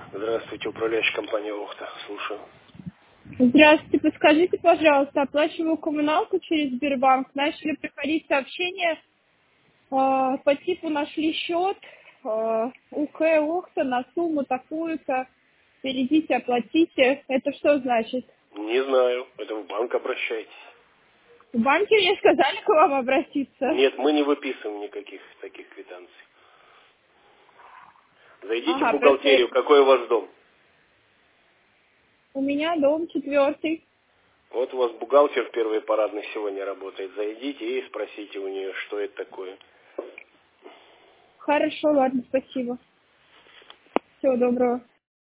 Здравствуйте, управляющая компания «Охта». Слушаю. Здравствуйте, подскажите, пожалуйста, оплачиваю коммуналку через Сбербанк. Начали приходить сообщения по типу нашли счет УК Охта на сумму такую-то. Перейдите, оплатите. Это что значит? Не знаю. Это в банк обращайтесь. В банке мне сказали к вам обратиться. Нет, мы не выписываем никаких таких квитанций. Зайдите в Ага, бухгалтерию. просто Какой у вас дом? у меня дом 4. Вот у вас бухгалтер в первой парадной сегодня работает. Зайдите и спросите у нее, что это такое. Хорошо, ладно, спасибо. Всего доброго.